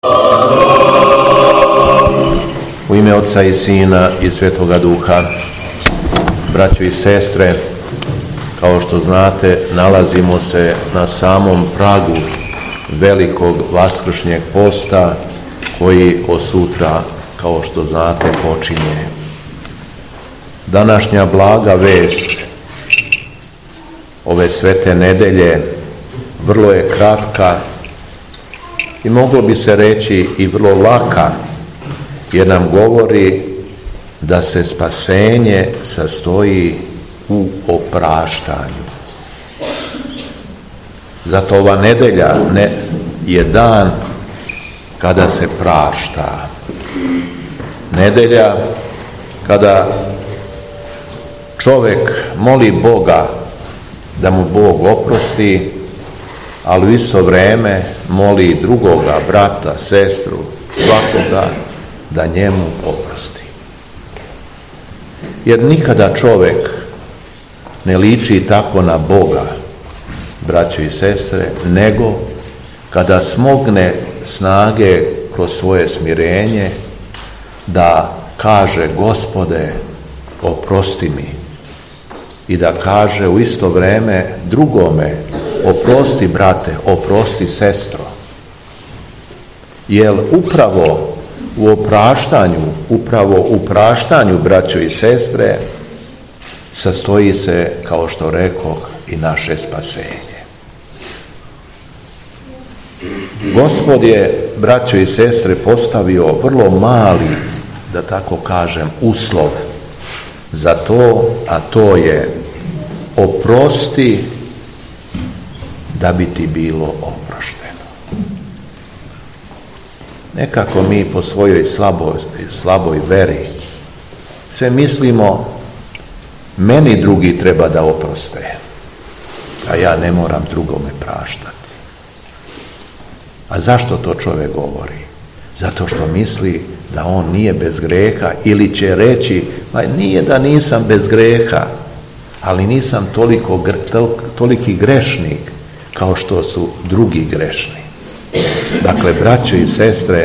U ime Otca i Sina i Svetoga Duha, braćo i sestre, kao što znate, nalazimo se na samom pragu velikog vaskršnjeg posta koji od sutra, kao što znate, počinje. Današnja blaga vest ove svete nedelje vrlo je kratka i moglo bi se reći i vrlo laka, jer nam govori da se spasenje sastoji u opraštanju. Zato ova nedelja je dan kada se prašta. Nedelja kada čovjek moli Boga da mu Bog oprosti, ali u isto vrijeme moli drugoga, brata, sestru, svakoga da njemu oprosti. Jer nikada čovjek ne liči tako na Boga, braćo i sestre, nego kada smogne snage kroz svoje smirenje da kaže: Gospode, oprosti mi, i da kaže u isto vrijeme drugome: oprosti brate, oprosti sestro. Jer upravo u praštanju, braćo i sestre, sastoji se, kao što rekoh, i naše spasenje. Gospod je, braćo i sestre, postavio vrlo mali, da tako kažem, uslov za to, a to je: oprosti da bi ti bilo oprošteno. Nekako mi po svojoj slaboj veri sve mislimo: meni drugi treba da oproste, a ja ne moram drugome praštati. A zašto to čovjek govori? Zato što misli da on nije bez greha, ili će reći: ma nije da nisam bez greha, ali nisam toliki grešnik kao što su drugi grešni. Dakle, braćo i sestre,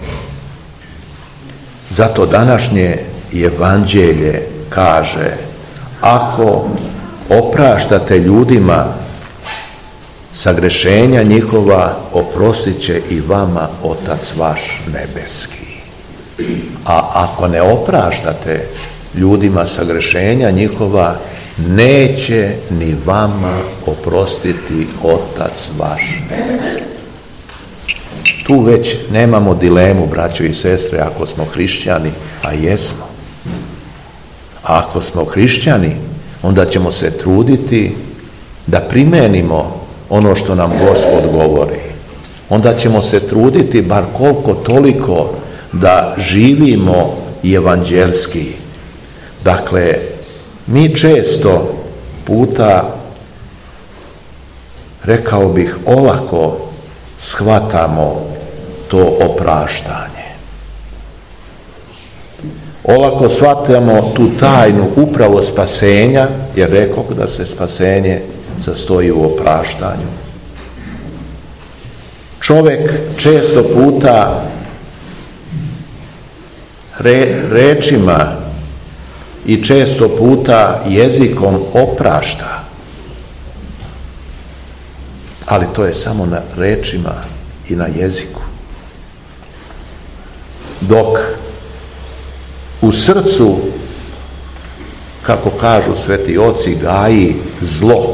zato današnje evanđelje kaže: ako opraštate ljudima sagrešenja njihova, oprostit će i vama Otac vaš nebeski. A ako ne opraštate ljudima sagrešenja njihova, neće ni vama oprostiti Otac vaš nebeski. Tu već nemamo dilemu, braćo i sestre, ako smo hrišćani, a jesmo. A ako smo hrišćani, onda ćemo se truditi da primenimo ono što nam Gospod govori. Onda ćemo se truditi bar koliko toliko da živimo evanđelski. Dakle, mi često puta, rekao bih, olako shvatamo to opraštanje. Olako shvatamo tu tajnu upravo spasenja, jer rekoh da se spasenje sastoji u opraštanju. Čovjek često puta rečima i često puta jezikom oprašta, ali to je samo na rečima i na jeziku. Dok u srcu, kako kažu sveti oci, gaji zlo.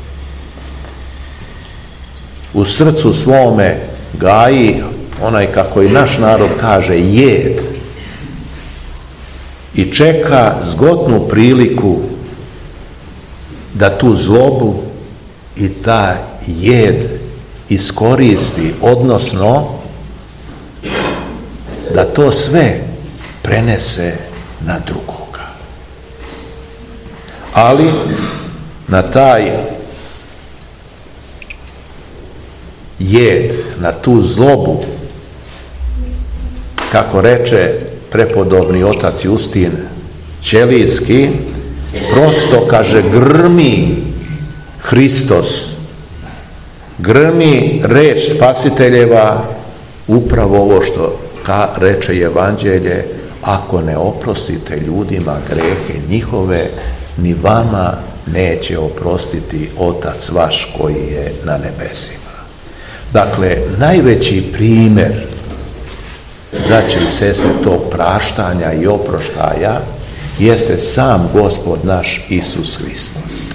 U srcu svome gaji onaj, kako i naš narod kaže, jed. I čeka zgodnu priliku da tu zlobu i taj jed iskoristi, odnosno da to sve prenese na drugoga. Ali na taj jed, na tu zlobu, kako reče prepodobni otac Justin Ćelijski, prosto, kaže, grmi Hristos, grmi reč Spasiteljeva upravo ovo što reče Evanđelje, ako ne oprostite ljudima grehe njihove, ni vama neće oprostiti Otac vaš koji je na nebesima. Dakle, najveći primjer, braće i sestre, tog praštanja i oproštaja jeste sam Gospod naš Isus Hristos.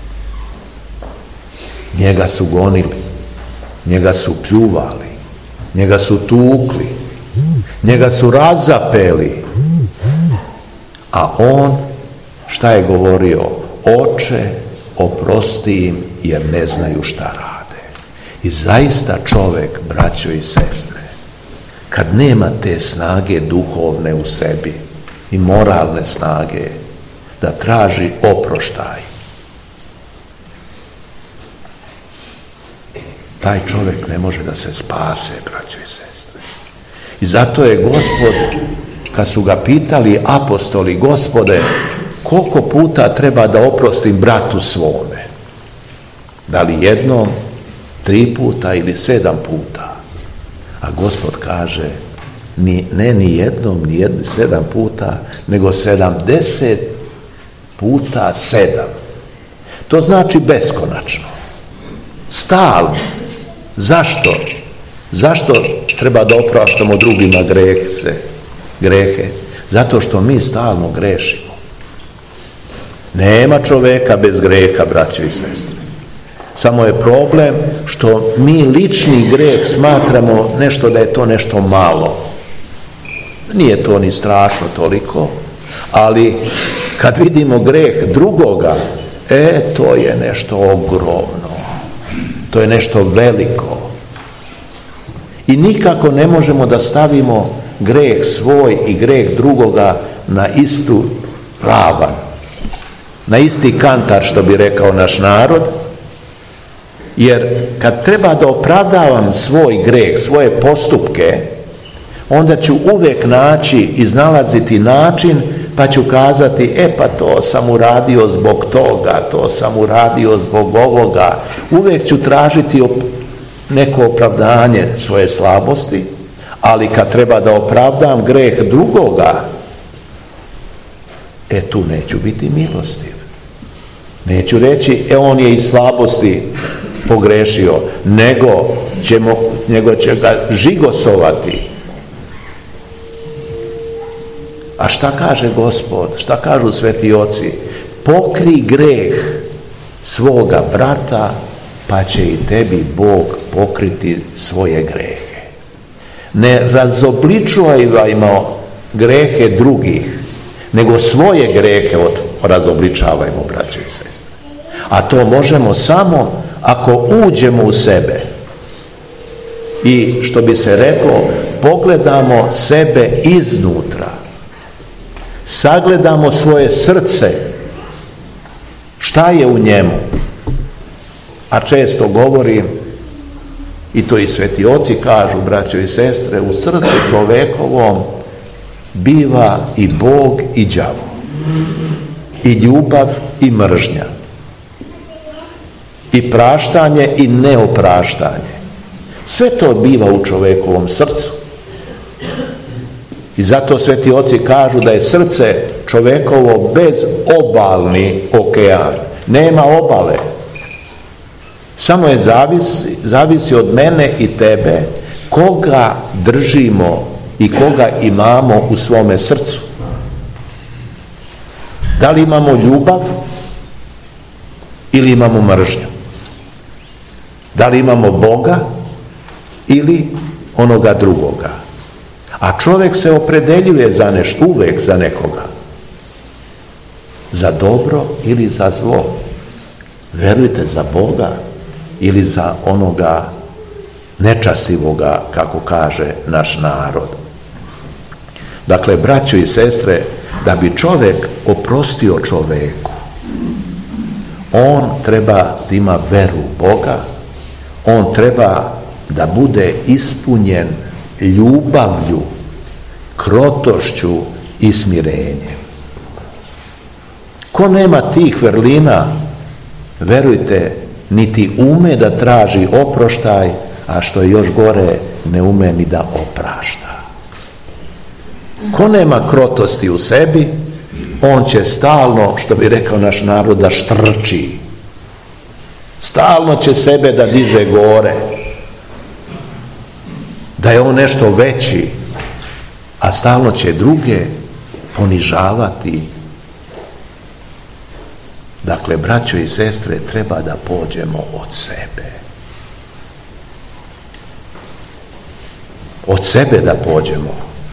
Njega su gonili, njega su pljuvali, njega su tukli, njega su razapeli, a on šta je govorio? Oče, oprosti im jer ne znaju šta rade. I zaista čovjek, braćo i sestre, kad nema te snage duhovne u sebi i moralne snage da traži oproštaj, taj čovjek ne može da se spase, braćo i sestre. I zato je Gospod, kad su ga pitali apostoli, Gospode, koliko puta treba da oprostim bratu svome? Da li jednom, 3 puta ili 7 puta? A Gospod kaže, ne ni jednom, ni 7 puta, nego 70 puta 7. To znači beskonačno. Stalno. Zašto? Zašto treba da opraštamo drugima grehe? Zato što mi stalno grešimo. Nema čoveka bez greha, braćo i sestre. Samo je problem što mi lični greh smatramo nešto da je to nešto malo. Nije to ni strašno toliko, ali kad vidimo greh drugoga, to je nešto ogromno. To je nešto veliko. I nikako ne možemo da stavimo greh svoj i greh drugoga na istu ravan, na isti kantar, što bi rekao naš narod, jer kad treba da opravdavam svoj greh, svoje postupke, onda ću uvijek iznalaziti način, pa ću kazati, pa to sam uradio zbog toga, to sam uradio zbog ovoga. Uvijek ću tražiti neko opravdanje svoje slabosti, ali kad treba da opravdam greh drugoga, tu neću biti milostiv. Neću reći, on je iz slabosti pogrešio, nego će ga žigosovati. A šta kaže Gospod? Šta kažu sveti oci? Pokri greh svoga brata, pa će i tebi Bog pokriti svoje grehe. Ne razobličavajmo grehe drugih, nego svoje grehe razobličavajmo, braćo i sestre. A to možemo samo ako uđemo u sebe i, što bi se reklo, pogledamo sebe iznutra, sagledamo svoje srce, šta je u njemu. A često govorim, i to i sveti oci kažu, braćo i sestre, u srcu čovekovom biva i Bog i đavo, i ljubav i mržnja, i praštanje i neopraštanje. Sve to biva u čovekovom srcu. I zato sveti oci kažu da je srce čovekovo bezobalni okean. Nema obale. Samo je zavisi od mene i tebe koga držimo i koga imamo u svome srcu. Da li imamo ljubav ili imamo mržnju? Da li imamo Boga ili onoga drugoga? A čovjek se opredeljuje za nešto, uvijek za nekoga. Za dobro ili za zlo. Verujte, za Boga ili za onoga nečastivoga, kako kaže naš narod. Dakle, braćo i sestre, da bi čovjek oprostio čovjeku, on treba da ima veru u Boga, on treba da bude ispunjen ljubavlju, krotošću i smirenjem. Ko nema tih vrlina, verujte, niti ume da traži oproštaj, a što je još gore, ne ume ni da oprašta. Ko nema krotosti u sebi, on će stalno, što bi rekao naš narod, da štrči. Stalno će sebe da diže gore, da je on nešto veći, a stalno će druge ponižavati. Dakle, braćo i sestre, treba da pođemo od sebe. Od sebe da pođemo,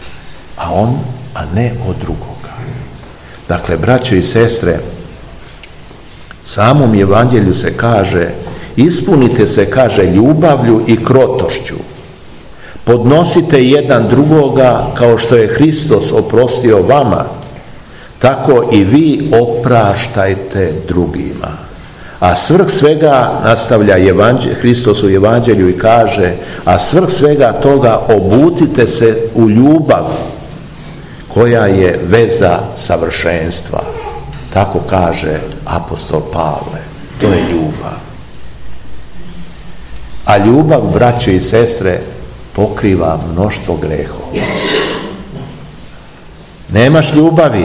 a ne od drugoga. Dakle, braćo i sestre, samom evanđelju se kaže, ispunite se, kaže, ljubavlju i krotošću. Podnosite jedan drugoga kao što je Hristos oprostio vama, tako i vi opraštajte drugima. A svrh svega, nastavlja Hristos u evanđelju i kaže, a svrh svega toga obutite se u ljubav koja je veza savršenstva. Tako kaže apostol Pavle. To je ljubav. A ljubav, braće i sestre, pokriva mnoštvo grehova. Nemaš ljubavi,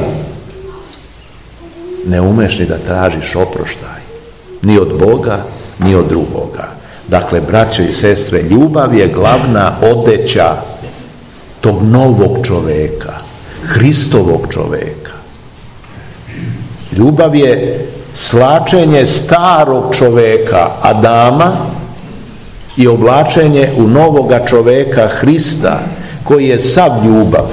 ne umeš ni da tražiš oproštaj. Ni od Boga, ni od drugoga. Dakle, braćo i sestre, ljubav je glavna odeća tog novog čoveka, Hristovog čoveka. Ljubav je slačenje starog čoveka, Adama, i oblačenje u novoga čoveka, Hrista, koji je sav ljubav,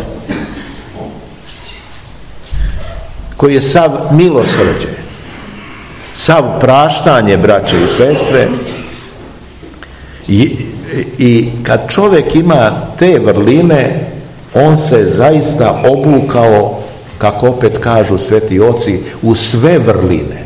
koji je sav milosrđe, sav praštanje, braće i sestre. I kad čovjek ima te vrline, on se zaista oblukao, kako opet kažu sveti oci, u sve vrline.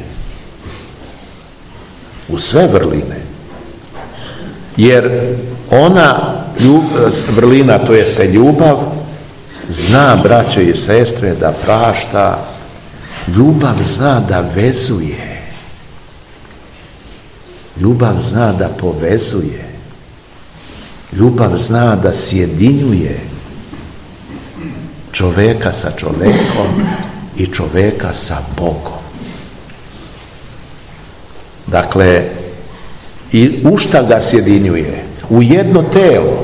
U sve vrline. Jer ona vrlina, to jeste ljubav, zna, braće i sestre, da prašta. Ljubav zna da vezuje. Ljubav zna da povezuje. Ljubav zna da sjedinjuje čoveka sa čovekom i čoveka sa Bogom. Dakle, i u šta ga sjedinjuje? U jedno telo.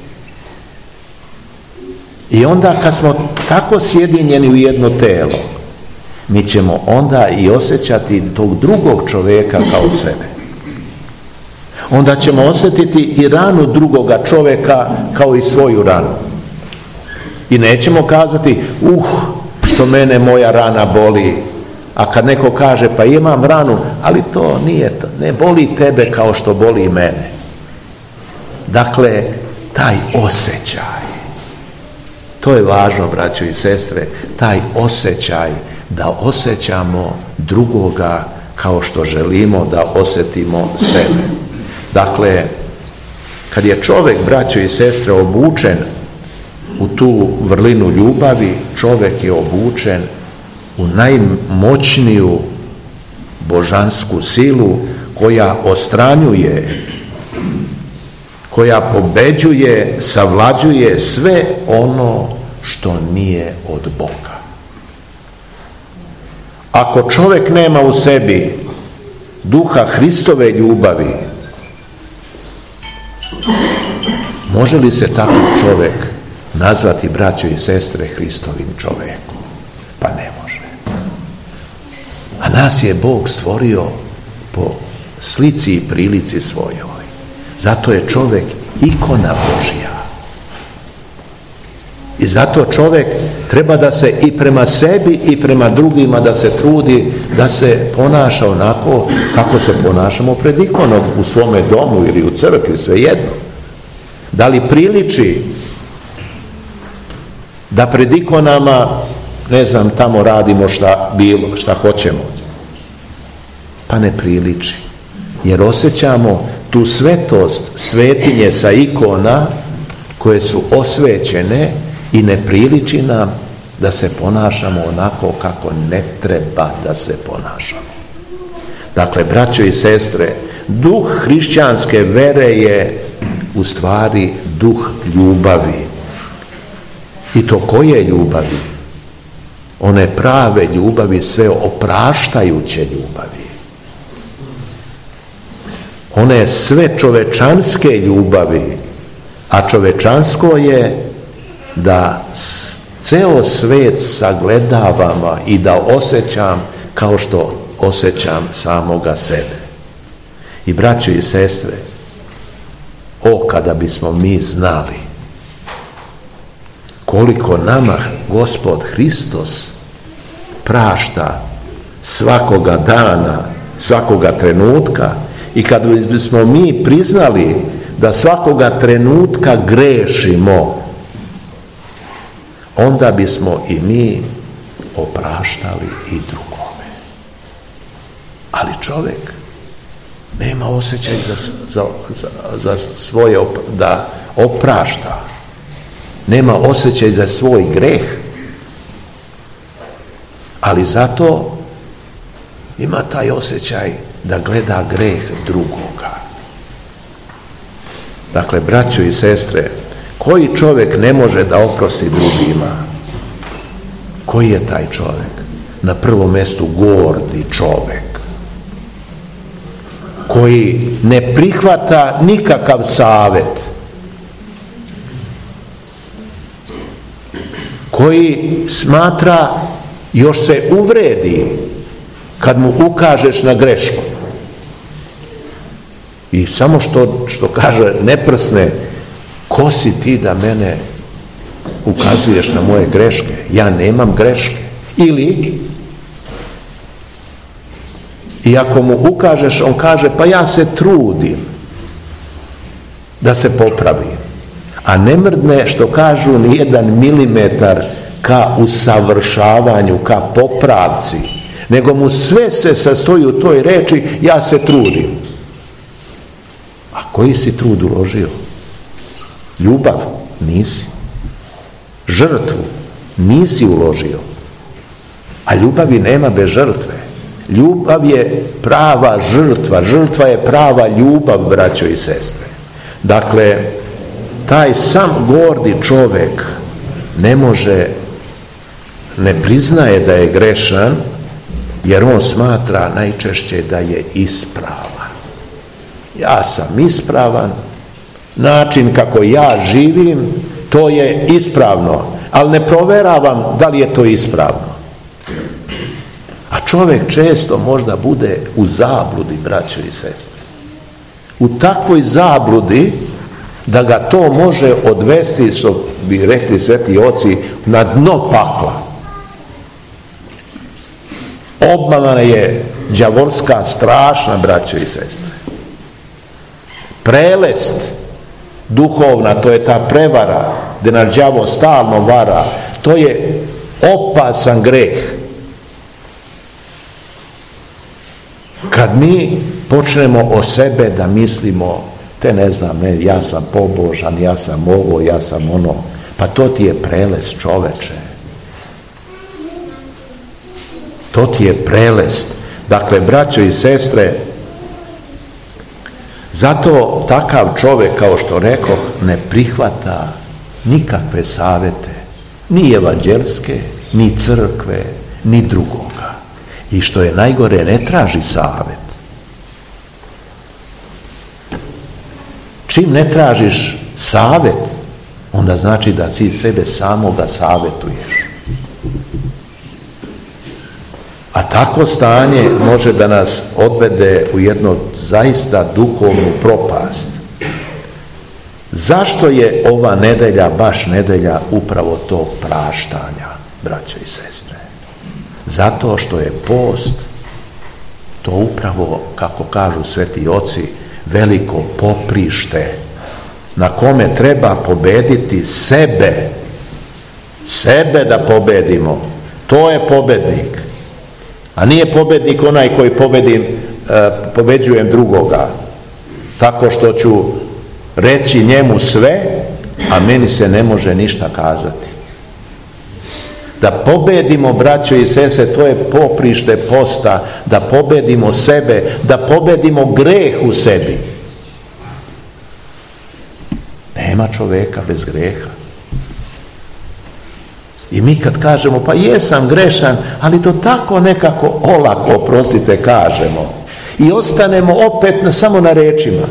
I onda kad smo tako sjedinjeni u jedno telo, mi ćemo onda i osjećati tog drugog čovjeka kao sebe. Onda ćemo osjetiti i ranu drugoga čovjeka kao i svoju ranu. I nećemo kazati, što mene moja rana boli. A kad neko kaže, pa imam ranu, ali to nije, ne boli tebe kao što boli mene. Dakle, taj osjećaj, to je važno, braćo i sestre, taj osjećaj da osjećamo drugoga kao što želimo da osjetimo sebe. Dakle, kad je čovjek, braćo i sestre, obučen u tu vrlinu ljubavi, čovjek je obučen u najmoćniju božansku silu koja ostranjuje, koja pobeđuje, savlađuje sve ono što nije od Boga. Ako čovjek nema u sebi duha Hristove ljubavi, može li se takav čovjek nazvati, braćo i sestre, Hristovim čovjekom? Pa ne može. A nas je Bog stvorio po slici i prilici svojoj. Zato je čovjek ikona Božja. I zato čovjek treba da se i prema sebi i prema drugima da se trudi da se ponaša onako kako se ponašamo pred ikonom u svome domu ili u crkvi, svejedno. Da li priliči da pred ikonama, ne znam, tamo radimo šta hoćemo? Pa ne priliči. Jer osjećamo tu svetost svetinje sa ikona koje su osvećene i ne priliči nam da se ponašamo onako kako ne treba da se ponašamo. Dakle, braćo i sestre, duh hrišćanske vere je u stvari duh ljubavi. I to koje ljubavi? One prave ljubavi, sve opraštajuće ljubavi. One sve čovečanske ljubavi, a čovečansko je da ceo svet sagledavam i da osjećam kao što osjećam samoga sebe. I braćo i sestre, kada bismo mi znali koliko nama Gospod Hristos prašta svakoga dana, svakoga trenutka, i kad bismo mi priznali da svakoga trenutka grešimo, onda bismo i mi opraštali i drugome. Ali čovjek nema osjećaj za svoje da oprašta. Nema osjećaj za svoj greh. Ali zato ima taj osjećaj da gleda greh drugoga. Dakle, braćo i sestre, koji čovjek ne može da oprosti drugima? Koji je taj čovjek? Na prvom mjestu gordi čovjek, koji ne prihvata nikakav savjet, koji smatra, još se uvredi kad mu ukažeš na grešku. I samo što kaže, ne prsne, ko si ti da mene ukazuješ na moje greške? Ja nemam greške. Ili, i ako mu ukažeš, on kaže, pa ja se trudim da se popravim. A ne mrdne, što kažu, ni 1 milimetar ka usavršavanju, ka popravci, nego mu sve se sastoji u toj reči, ja se trudim. A koji si trud uložio? Ljubav? Nisi. Žrtvu? Nisi uložio. A ljubavi nema bez žrtve. Ljubav je prava žrtva. Žrtva je prava ljubav, braćo i sestre. Dakle, taj sam gordi čovjek ne priznaje da je grešan, jer on smatra najčešće da je ispravan. Ja sam ispravan, način kako ja živim, to je ispravno, ali ne provjeravam da li je to ispravno. A čovjek često možda bude u zabludi, braćo i sestre. U takvoj zabludi da ga to može odvesti, što bi rekli sveti oci, na dno pakla. Obmana je đavolska strašna, braćo i sestre. Prelest duhovna, to je ta prevara gdje nas đavo stalno vara, to je opasan greh. Kad mi počnemo o sebe da mislimo, ja sam pobožan, ja sam ovo, ja sam ono, pa to ti je prelest, čoveče. To ti je prelest. Dakle, braćo i sestre, zato takav čovjek, kao što rekoh, ne prihvata nikakve savjete, ni evanđelske, ni crkve, ni drugoga. I što je najgore, ne traži savjet. Čim ne tražiš savjet, onda znači da ti sebe samoga savjetuješ. A takvo stanje može da nas odvede u jednu zaista duhovnu propast. Zašto je ova nedelja, baš nedelja upravo tog praštanja, braćo i sestre? Zato što je post to upravo, kako kažu sveti oci, veliko poprište na kome treba pobediti sebe. Sebe da pobedimo. To je pobednik. A nije pobednik onaj koji pobeđujem drugoga. Tako što ću reći njemu sve, a meni se ne može ništa kazati. Da pobedimo, braćo i sestre, to je poprište posta, da pobedimo sebe, da pobedimo greh u sebi. Nema čoveka bez greha. I mi kad kažemo, pa jesam grešan, ali to tako nekako olako, oprostite, kažemo. I ostanemo opet samo na rečima.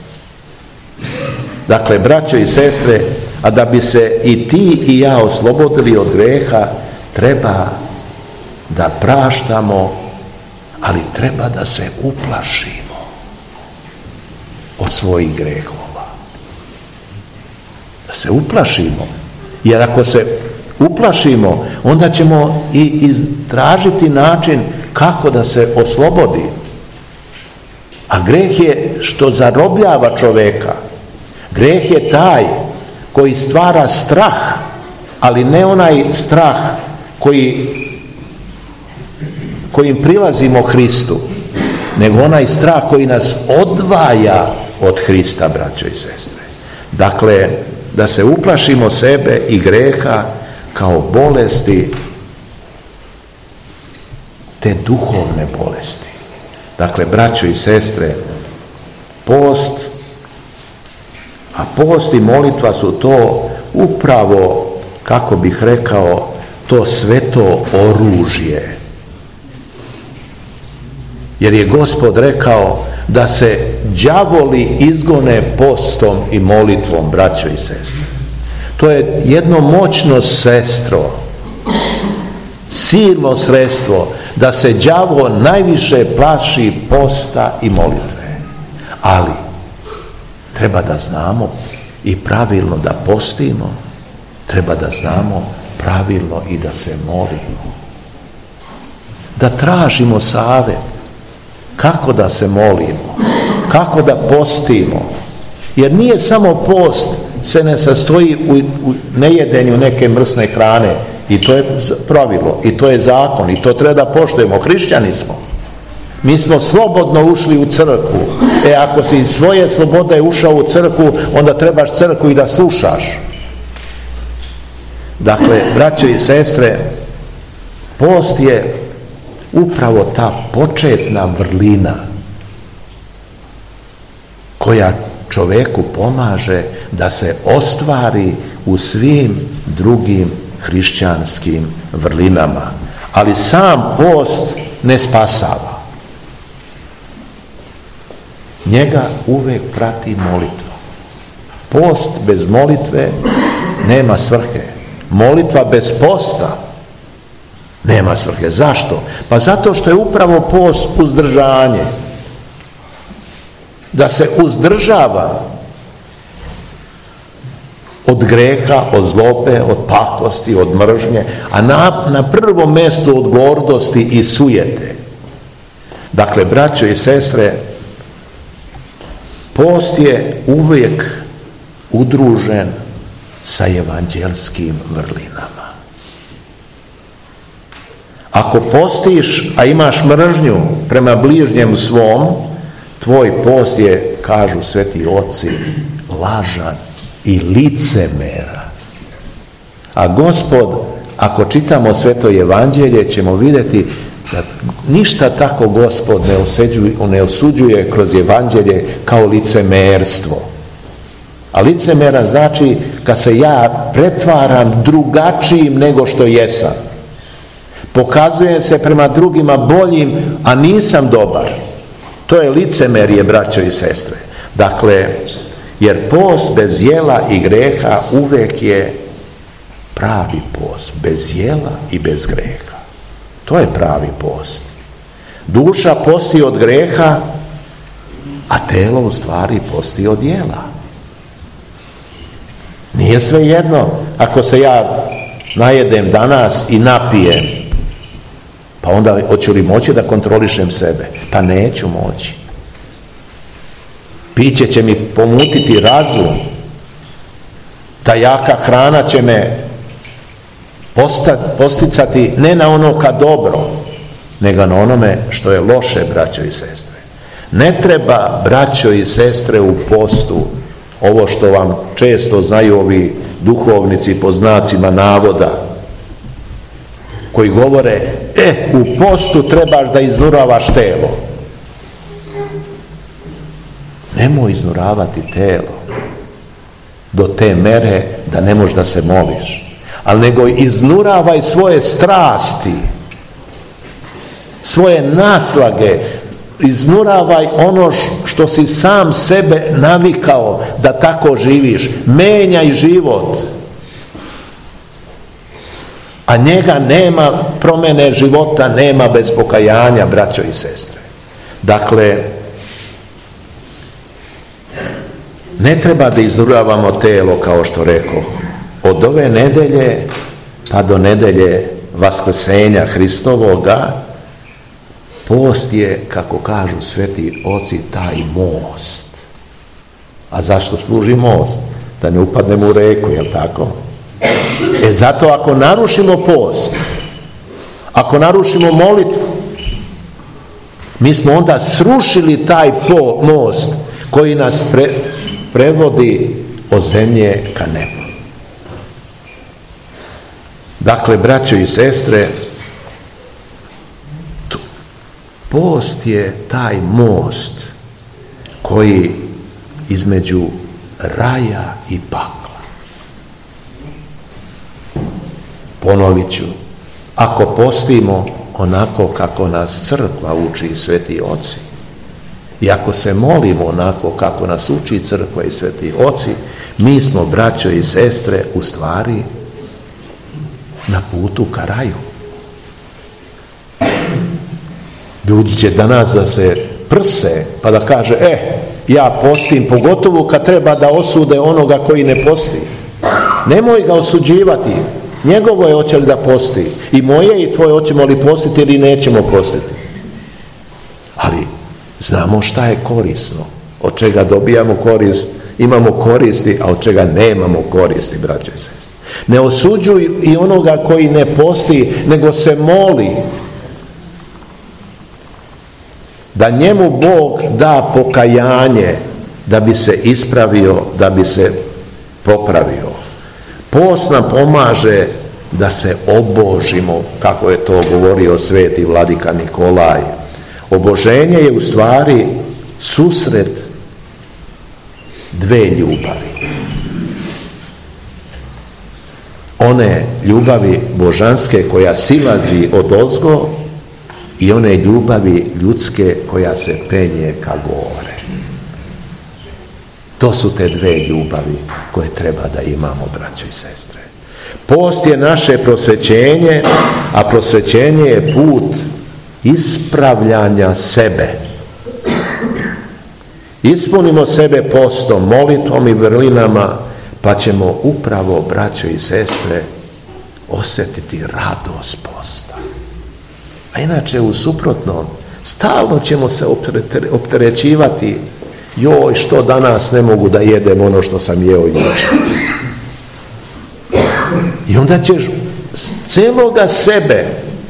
Dakle, braćo i sestre, a da bi se i ti i ja oslobodili od greha, treba da praštamo, ali treba da se uplašimo od svojih grehova. Da se uplašimo. Jer ako se uplašimo, onda ćemo i tražiti način kako da se oslobodi. A greh je što zarobljava čoveka. Greh je taj koji stvara strah, ali ne onaj strah kojim prilazimo Hristu, nego onaj strah koji nas odvaja od Hrista, braćo i sestre. Dakle, da se uplašimo sebe i greha kao bolesti, te duhovne bolesti. Dakle, braćo i sestre, post, a post i molitva su to upravo, kako bih rekao, to sveto oružje. Jer je Gospod rekao da se đavoli izgone postom i molitvom, braćo i sestre. To je jedno moćno sredstvo, silno sredstvo, da se đavo najviše plaši posta i molitve. Ali treba da znamo i pravilno da postimo, treba da znamo pravilno i da se molimo. Da tražimo savjet kako da se molimo, kako da postimo. Jer nije samo post se ne sastoji u nejedenju neke mrsne hrane, i to je pravilo, i to je zakon, i to treba da poštujemo. Hrišćani smo. Mi smo slobodno ušli u crkvu. Ako si iz svoje slobode ušao u crkvu, onda trebaš crkvu i da slušaš. Dakle, braćo i sestre, post je upravo ta početna vrlina koja čoveku pomaže da se ostvari u svim drugim hrišćanskim vrlinama. Ali sam post ne spasava. Njega uvek prati molitva. Post bez molitve nema svrhe. Molitva bez posta nema svrhe. Zašto? Pa zato što je upravo post uzdržanje. Da se uzdržava od greha, od zlobe, od pakosti, od mržnje, a na prvom mjestu od gordosti i sujete. Dakle, braćo i sestre, post je uvijek udružen sa evanđelskim vrlinama. Ako postiš, a imaš mržnju prema bližnjem svom, tvoj post je, kažu sveti oci, lažan i licemera. A Gospod, ako čitamo sveto evanđelje, ćemo vidjeti da ništa tako Gospod ne osuđuje kroz evanđelje kao licemerstvo. A licemera znači kad se ja pretvaram drugačijim nego što jesam. Pokazujem se prema drugima boljim, a nisam dobar. To je licemerje, braćo i sestre. Dakle, jer post bez jela i greha uvek je pravi post. Bez jela i bez greha. To je pravi post. Duša posti od greha, a telo u stvari posti od jela. Nije sve jedno ako se ja najedem danas i napijem, pa onda hoću li moći da kontrolišem sebe? Pa neću moći. Piće će mi pomutiti razum. Ta jaka hrana će me posticati ne na ono ka dobro, nego na onome što je loše, braćo i sestre. Ne treba, braćo i sestre, u postu ovo što vam često znaju ovi duhovnici po znacima navoda, koji govore, u postu trebaš da iznuravaš telo. Nemoj iznuravati telo. do te mere da ne možeš da se moliš. Ali nego iznuravaj svoje strasti, svoje naslage, iznuravaj ono što si sam sebe navikao da tako živiš. Menjaj život. A njega nema, promjene života nema bez pokajanja, braćo i sestre. Dakle, ne treba da iznuravamo telo, kao što rekoh. Od ove nedelje pa do nedelje Vaskrsenja Hristovoga, post je, kako kažu sveti oci, taj most. A zašto služi most? Da ne upadnemo u reku, jel tako? Zato ako narušimo post, ako narušimo molitvu, mi smo onda srušili taj most koji nas prevodi od zemlje ka nebu. Dakle, braćo i sestre, post je taj most koji između raja i pakla. Ponovit ću, ako postimo onako kako nas crkva uči i sveti oci, i ako se molimo onako kako nas uči crkva i sveti oci, mi smo, braćo i sestre, u stvari na putu ka raju. Ljudi će danas da se prse pa da kaže, ja postim, pogotovo kad treba da osude onoga koji ne posti. Nemoj ga osuđivati. Njegovo je hoće li da posti. I moje i tvoje hoćemo li postiti ili nećemo postiti. Ali znamo šta je korisno. Od čega dobijamo korist, imamo koristi, a od čega nemamo koristi, braćo i sestre. Ne osuđuj i onoga koji ne posti, nego se moli da njemu Bog da pokajanje, da bi se ispravio, da bi se popravio. Post nam pomaže da se obožimo, kako je to govorio sveti vladika Nikolaj. Oboženje je u stvari susret dve ljubavi. One ljubavi božanske koja silazi odozgo i one ljubavi ljudske koja se penje ka gore. To su te dve ljubavi koje treba da imamo, braćo i sestre. Post je naše prosvećenje, a prosvećenje je put ispravljanja sebe. Ispunimo sebe postom, molitvom i vrlinama, pa ćemo upravo, braćo i sestre, osjetiti radost posta. A inače, u suprotnom, stalno ćemo se opterećivati, joj, što danas ne mogu da jedem ono što sam jeo jučer. I onda ćeš celoga sebe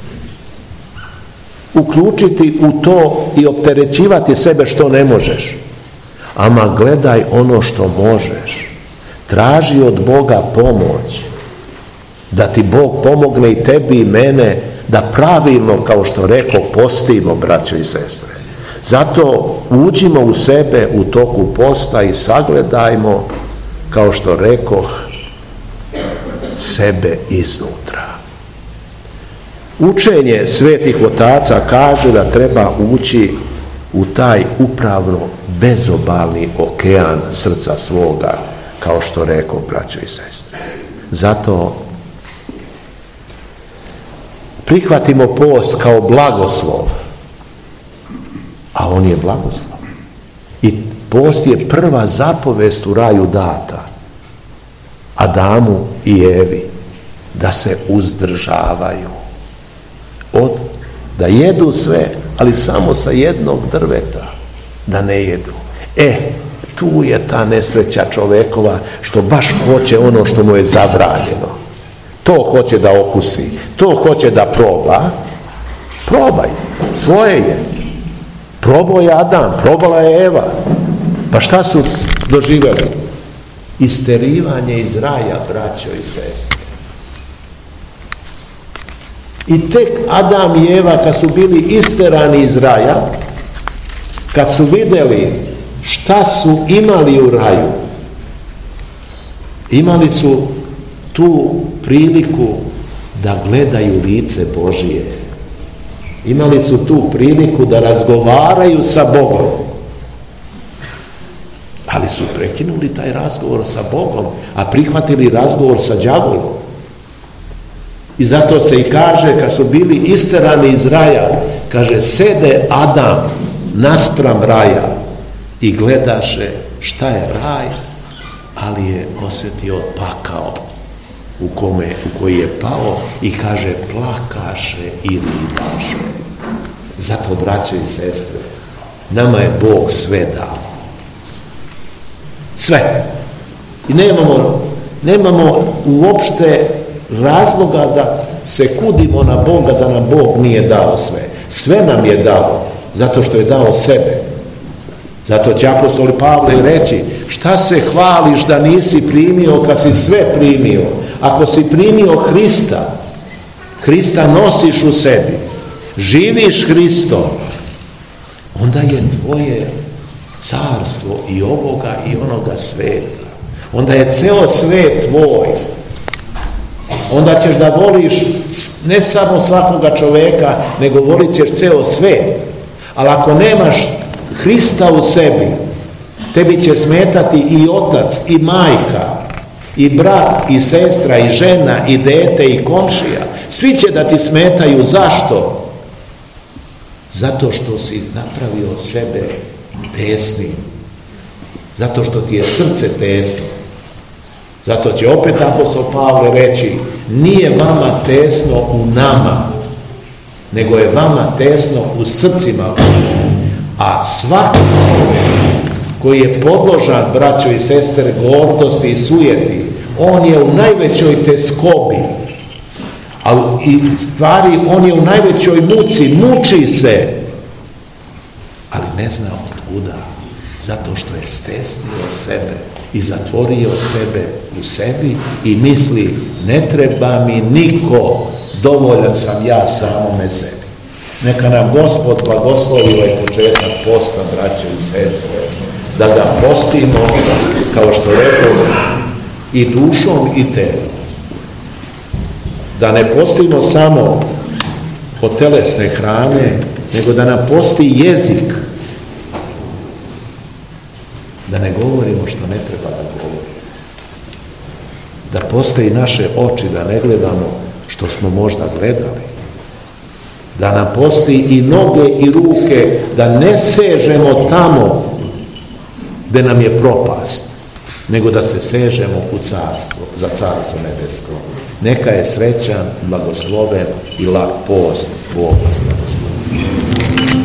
uključiti u to i opterećivati sebe što ne možeš. Ama gledaj ono što možeš. Traži od Boga pomoć. Da ti Bog pomogne i tebi i mene da pravilno, kao što rekao, postimo, braćo i sestre. Zato uđimo u sebe u toku posta i sagledajmo, kao što rekoh, sebe iznutra. Učenje svetih otaca kaže da treba ući u taj upravno bezobalni okean srca svoga, kao što rekoh, braćo i sestre. Zato prihvatimo post kao blagoslov, a on je blagoslov. I post je prva zapovest u raju data Adamu i Evi, da se uzdržavaju da jedu sve, ali samo sa jednog drveta da ne jedu. Tu je ta nesreća čovekova, što baš hoće ono što mu je zabranjeno. To hoće da okusi, to hoće da proba. Probaj, tvoje je. Probao je Adam, probala je Eva. Pa šta su doživjeli? Isterivanje iz raja, braćo i sestre. I tek Adam i Eva, kad su bili isterani iz raja, kad su vidjeli šta su imali u raju, Imali su tu priliku da gledaju lice Božije. Imali su tu priliku da razgovaraju sa Bogom. Ali su prekinuli taj razgovor sa Bogom, a prihvatili razgovor sa đavolom. I zato se i kaže, kad su bili isterani iz raja, kaže, sede Adam naspram raja i gledaše šta je raj, ali je osjetio pakao u koji je pao i kaže, plakaše i ridaše. Zato, braćo i sestre, nama je Bog sve dao. Sve. I nemamo uopšte razloga da se kudimo na Boga da nam Bog nije dao sve. Sve nam je dao, zato što je dao sebe. Zato će apostol Pavle reći, šta se hvališ da nisi primio kad si sve primio? Ako si primio Hrista nosiš u sebi, živiš Hristom, onda je tvoje carstvo i ovoga i onoga sveta. Onda je ceo svet tvoj. Onda ćeš da voliš ne samo svakoga čoveka, nego volit ćeš ceo svet. Ali ako nemaš Hrista u sebi, tebi će smetati i otac, i majka, i brat, i sestra, i žena, i dete, i komšija. Svi će da ti smetaju. Zašto? Zato što si napravio sebe tesnim. Zato što ti je srce tesno. Zato će opet apostol Pavle reći, nije vama tesno u nama, nego je vama tesno u srcima. A svaki koji je podložan, braćo i sestre, gordosti i sujeti, on je u najvećoj teskobi. I stvari, on je u najvećoj muci, muči se, ali ne zna od kuda. Zato što je stesnio sebe i zatvorio sebe u sebi i misli, ne treba mi niko, dovoljan sam ja samome sebi. Neka nam Gospod blagoslovi ovaj početak posta, braće i sestre, da ga postimo, kao što rekao, i dušom i telom. Da ne postimo samo od telesne hrane, nego da nam posti jezik. Da ne govorimo što ne treba da govorimo. Da postoji naše oči, da ne gledamo što smo možda gledali. Da nam postoji i noge i ruke, da ne sežemo tamo gde nam je propast, nego da se sežemo u carstvo, za carstvo nebesko. Neka je srećan, blagosloven i lak post. Bog vas